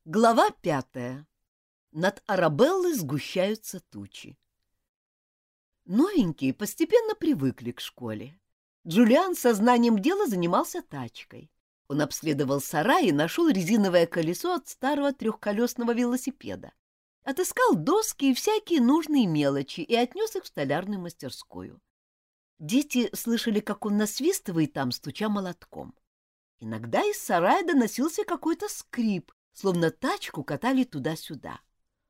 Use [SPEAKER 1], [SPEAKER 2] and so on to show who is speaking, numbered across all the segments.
[SPEAKER 1] Глава 5. Над Арабеллой сгущаются тучи. Новенькие постепенно привыкли к школе. Джулиан сознанием дела занимался тачкой. Он обследовал сарай и нашел резиновое колесо от старого трехколесного велосипеда. Отыскал доски и всякие нужные мелочи и отнес их в столярную мастерскую. Дети слышали, как он насвистывает там, стуча молотком. Иногда из сарая доносился какой-то скрип, словно тачку катали туда-сюда.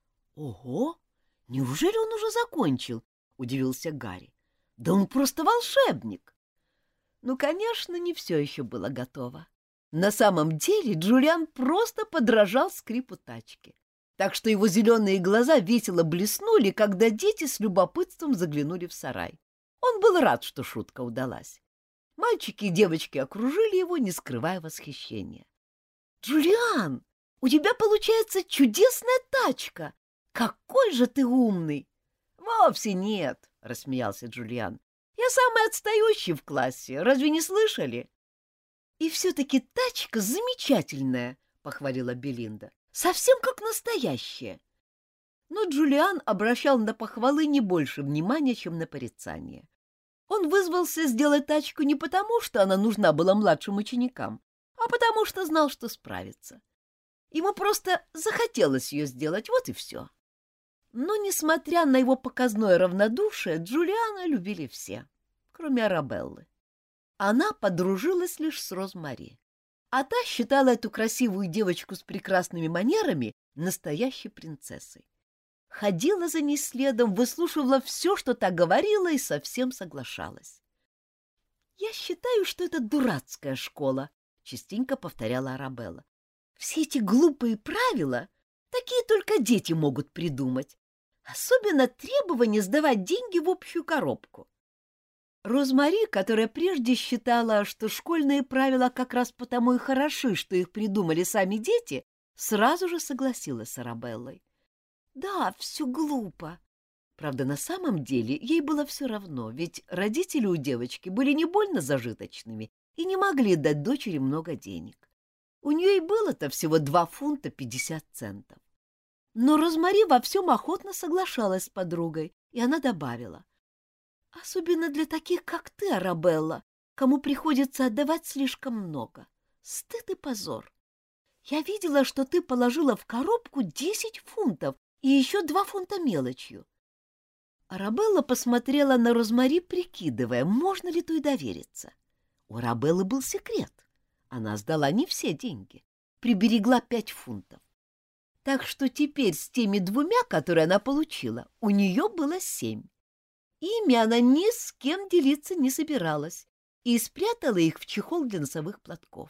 [SPEAKER 1] «Ого! Неужели он уже закончил?» — удивился Гарри. «Да он просто волшебник!» Ну, конечно, не все еще было готово. На самом деле Джулиан просто подражал скрипу тачки, так что его зеленые глаза весело блеснули, когда дети с любопытством заглянули в сарай. Он был рад, что шутка удалась. Мальчики и девочки окружили его, не скрывая восхищения. «Джулиан, у тебя получается чудесная тачка! Какой же ты умный!» «Вовсе нет», — рассмеялся Джулиан. «Я самый отстающий в классе, разве не слышали?» «И все-таки тачка замечательная», — похвалила Белинда. «Совсем как настоящая». Но Джулиан обращал на похвалы не больше внимания, чем на порицание. Он вызвался сделать тачку не потому, что она нужна была младшим ученикам, а потому что знал, что справится. Ему просто захотелось ее сделать, вот и все. Но, несмотря на его показное равнодушие, Джулиана любили все, кроме Арабеллы. Она подружилась лишь с Розмари, а та считала эту красивую девочку с прекрасными манерами настоящей принцессой. Ходила за ней следом, выслушивала все, что та говорила, и совсем соглашалась. «Я считаю, что это дурацкая школа», — частенько повторяла Арабелла. «Все эти глупые правила такие только дети могут придумать. Особенно требование сдавать деньги в общую коробку». Розмари, которая прежде считала, что школьные правила как раз потому и хороши, что их придумали сами дети, сразу же согласилась с Арабеллой. «Да, все глупо». Правда, на самом деле ей было все равно, ведь родители у девочки были не больно зажиточными и не могли дать дочери много денег. У нее и было-то всего 2 фунта 50 центов. Но Розмари во всем охотно соглашалась с подругой, и она добавила: «Особенно для таких, как ты, Арабелла, кому приходится отдавать слишком много. Стыд и позор. Я видела, что ты положила в коробку 10 фунтов и еще 2 фунта мелочью». Арабелла посмотрела на Розмари, прикидывая, можно ли той довериться. У Арабеллы был секрет. Она сдала не все деньги, приберегла 5 фунтов. Так что теперь с теми 2, которые она получила, у нее было 7. Ими она ни с кем делиться не собиралась и спрятала их в чехол для носовых платков.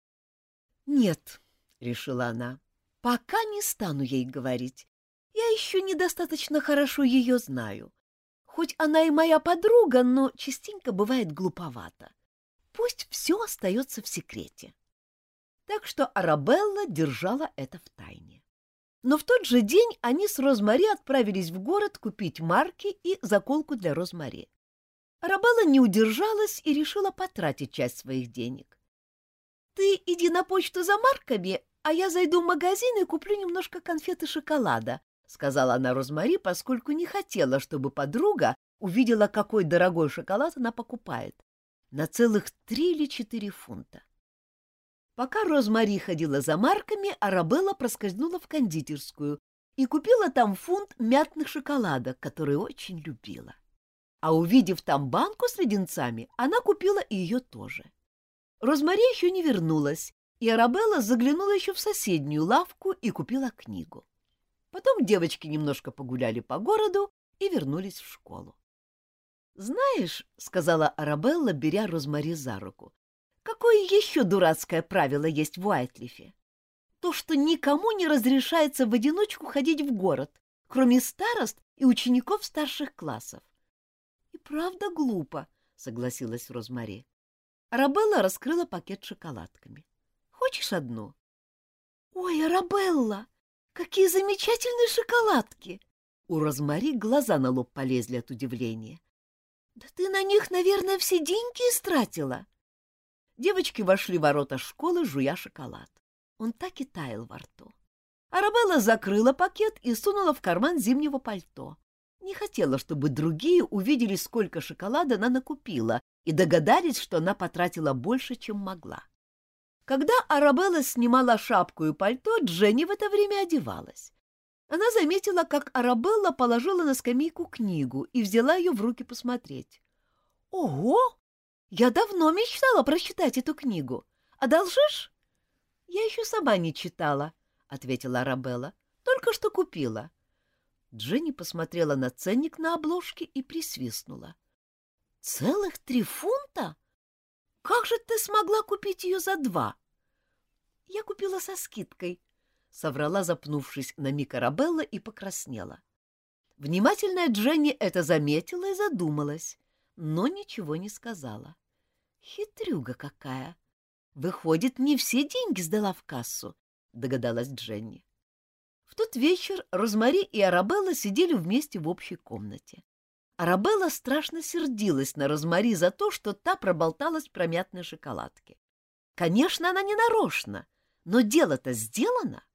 [SPEAKER 1] «Нет», — решила она, — «пока не стану ей говорить. Я еще недостаточно хорошо ее знаю. Хоть она и моя подруга, но частенько бывает глуповата. Пусть все остается в секрете». Так что Арабелла держала это в тайне. Но в тот же день они с Розмари отправились в город купить марки и заколку для Розмари. Арабелла не удержалась и решила потратить часть своих денег. «Ты иди на почту за марками, а я зайду в магазин и куплю немножко конфет и шоколада», — сказала она Розмари, поскольку не хотела, чтобы подруга увидела, какой дорогой шоколад она покупает. На целых 3 или 4 фунта. Пока Розмари ходила за марками, Арабелла проскользнула в кондитерскую и купила там фунт мятных шоколадок, которые очень любила. А увидев там банку с леденцами, она купила и ее тоже. Розмари еще не вернулась, и Арабелла заглянула еще в соседнюю лавку и купила книгу. Потом девочки немножко погуляли по городу и вернулись в школу. «Знаешь, — сказала Арабелла, беря Розмари за руку, — какое еще дурацкое правило есть в Уайтлифе? То, что никому не разрешается в одиночку ходить в город, кроме старост и учеников старших классов». «И правда глупо», — согласилась Розмари. Арабелла раскрыла пакет с шоколадками. «Хочешь одну?» «Ой, Арабелла, какие замечательные шоколадки!» У Розмари глаза на лоб полезли от удивления. «Да ты на них, наверное, все деньги истратила!» Девочки вошли в ворота школы, жуя шоколад. Он так и таял во рту. Арабелла закрыла пакет и сунула в карман зимнего пальто. Не хотела, чтобы другие увидели, сколько шоколада она накупила, и догадались, что она потратила больше, чем могла. Когда Арабелла снимала шапку и пальто, Дженни в это время одевалась. Она заметила, как Арабелла положила на скамейку книгу и взяла ее в руки посмотреть. «Ого! Я давно мечтала прочитать эту книгу. Одолжишь?» «Я еще сама не читала», — ответила Арабелла. «Только что купила». Дженни посмотрела на ценник на обложке и присвистнула. «Целых 3 фунта? Как же ты смогла купить ее за 2?» «Я купила со скидкой», — соврала, запнувшись на миг Арабелла, и покраснела. Внимательная Дженни это заметила и задумалась, но ничего не сказала. «Хитрюга какая! Выходит, не все деньги сдала в кассу», — догадалась Дженни. В тот вечер Розмари и Арабелла сидели вместе в общей комнате. Арабелла страшно сердилась на Розмари за то, что та проболталась про мятные шоколадки. Конечно, она не нарочно, но дело-то сделано.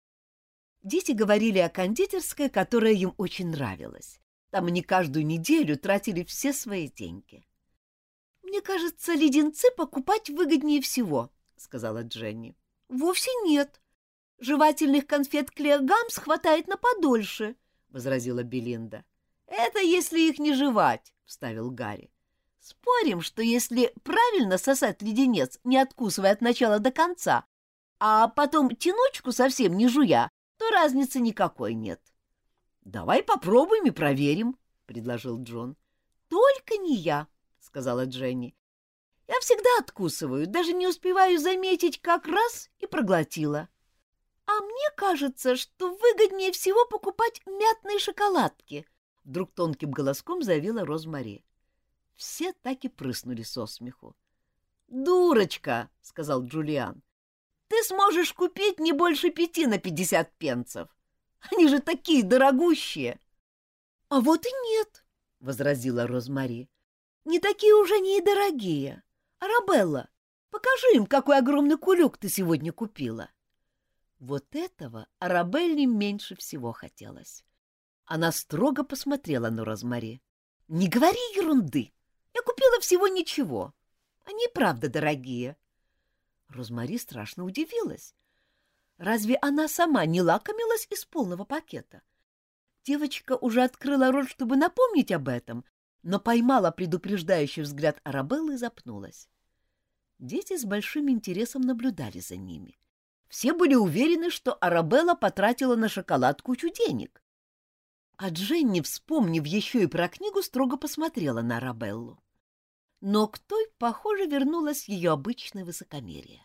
[SPEAKER 1] Дети говорили о кондитерской, которая им очень нравилась. Там они каждую неделю тратили все свои деньги. «Мне кажется, леденцы покупать выгоднее всего», — сказала Дженни. «Вовсе нет. Жевательных конфет Клео Гамс хватает на подольше», — возразила Белинда. «Это если их не жевать», — вставил Гарри. «Спорим, что если правильно сосать леденец, не откусывая от начала до конца, а потом тянучку совсем не жуя, то разницы никакой нет». «Давай попробуем и проверим», — предложил Джон. «Только не я», — сказала Дженни. «Я всегда откусываю, даже не успеваю заметить, как раз и проглотила». «А мне кажется, что выгоднее всего покупать мятные шоколадки», — вдруг тонким голоском заявила Розмари. Все так и прыснули со смеху. «Дурочка», — сказал Джулиан, — «ты сможешь купить не больше 5 на 50 пенсов. Они же такие дорогущие». «А вот и нет», — возразила Розмари. «Не такие уже они и дорогие. Арабелла, покажи им, какой огромный кулек ты сегодня купила». Вот этого Арабелле меньше всего хотелось. Она строго посмотрела на Розмари. «Не говори ерунды! Я купила всего ничего. Они правда дорогие». Розмари страшно удивилась. Разве она сама не лакомилась из полного пакета? Девочка уже открыла рот, чтобы напомнить об этом, но поймала предупреждающий взгляд Арабеллы и запнулась. Дети с большим интересом наблюдали за ними. Все были уверены, что Арабелла потратила на шоколад кучу денег. А Дженни, вспомнив еще и про книгу, строго посмотрела на Арабеллу. Но к той, похоже, вернулось ее обычное высокомерие.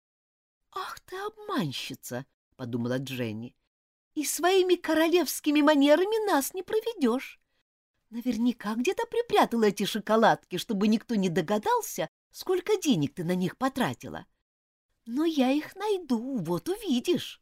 [SPEAKER 1] «Ах ты обманщица!» — подумала Дженни. «И своими королевскими манерами нас не проведешь. Наверняка где-то припрятала эти шоколадки, чтобы никто не догадался, сколько денег ты на них потратила. Но я их найду, вот увидишь».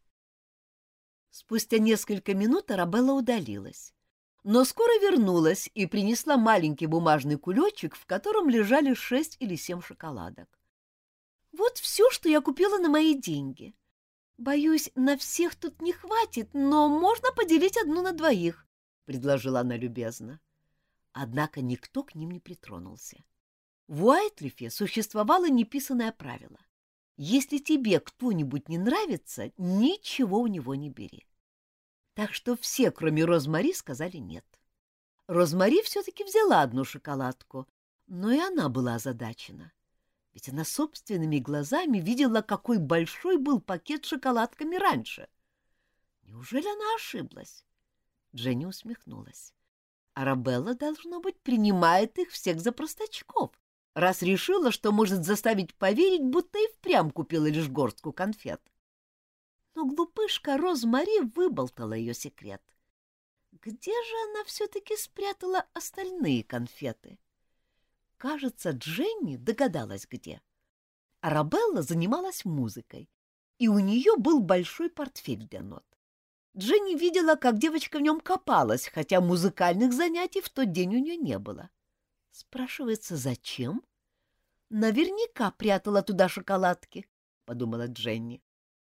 [SPEAKER 1] Спустя несколько минут Арабелла удалилась, но скоро вернулась и принесла маленький бумажный кулечек, в котором лежали 6 или 7 шоколадок. «Вот все, что я купила на мои деньги. Боюсь, на всех тут не хватит, но можно поделить одну на 2», — предложила она любезно. Однако никто к ним не притронулся. В Уайтлифе существовало неписанное правило: если тебе кто-нибудь не нравится, ничего у него не бери. Так что все, кроме Розмари, сказали нет. Розмари все-таки взяла одну шоколадку, но и она была озадачена. Ведь она собственными глазами видела, какой большой был пакет с шоколадками раньше. Неужели она ошиблась? Дженни усмехнулась. Арабелла, должно быть, принимает их всех за простачков, раз решила, что может заставить поверить, будто и впрямь купила лишь горстку конфет. Но глупышка Розмари выболтала ее секрет. Где же она все-таки спрятала остальные конфеты? Кажется, Дженни догадалась, где. Арабелла занималась музыкой, и у нее был большой портфель для нот. Дженни видела, как девочка в нем копалась, хотя музыкальных занятий в тот день у нее не было. Спрашивается, зачем? Наверняка прятала туда шоколадки, — подумала Дженни.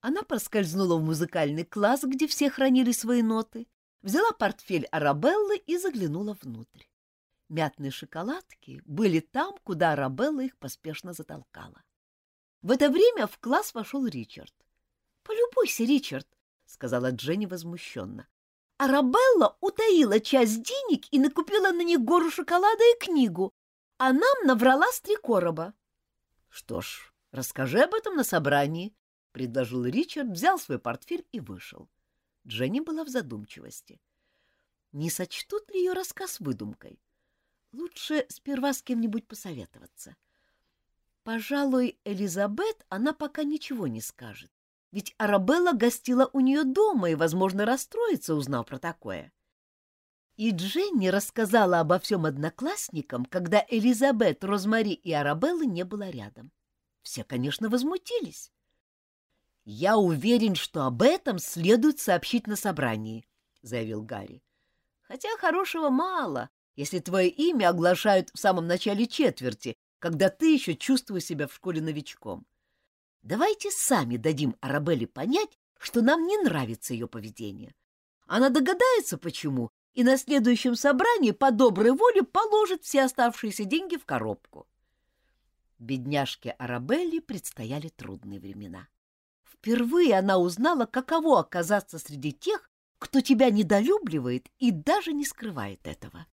[SPEAKER 1] Она проскользнула в музыкальный класс, где все хранили свои ноты, взяла портфель Арабеллы и заглянула внутрь. Мятные шоколадки были там, куда Арабелла их поспешно затолкала. В это время в класс вошел Ричард. — Полюбуйся, Ричард, — сказала Дженни возмущенно. — Арабелла утаила часть денег и накупила на них гору шоколада и книгу, а нам наврала с 3 короба. — Что ж, расскажи об этом на собрании, — предложил Ричард, взял свой портфель и вышел. Дженни была в задумчивости. Не сочтут ли ее рассказ выдумкой? Лучше сперва с кем-нибудь посоветоваться. Пожалуй, Элизабет она пока ничего не скажет, ведь Арабелла гостила у нее дома и, возможно, расстроится, узнав про такое. И Дженни рассказала обо всем одноклассникам, когда Элизабет, Розмари и Арабеллы не было рядом. Все, конечно, возмутились. «Я уверен, что об этом следует сообщить на собрании», — заявил Гарри. «Хотя хорошего мало, если твое имя оглашают в самом начале четверти, когда ты еще чувствуешь себя в школе новичком. Давайте сами дадим Арабелле понять, что нам не нравится ее поведение. Она догадается, почему, и на следующем собрании по доброй воле положит все оставшиеся деньги в коробку». Бедняжке Арабелле предстояли трудные времена. Впервые она узнала, каково оказаться среди тех, кто тебя недолюбливает и даже не скрывает этого.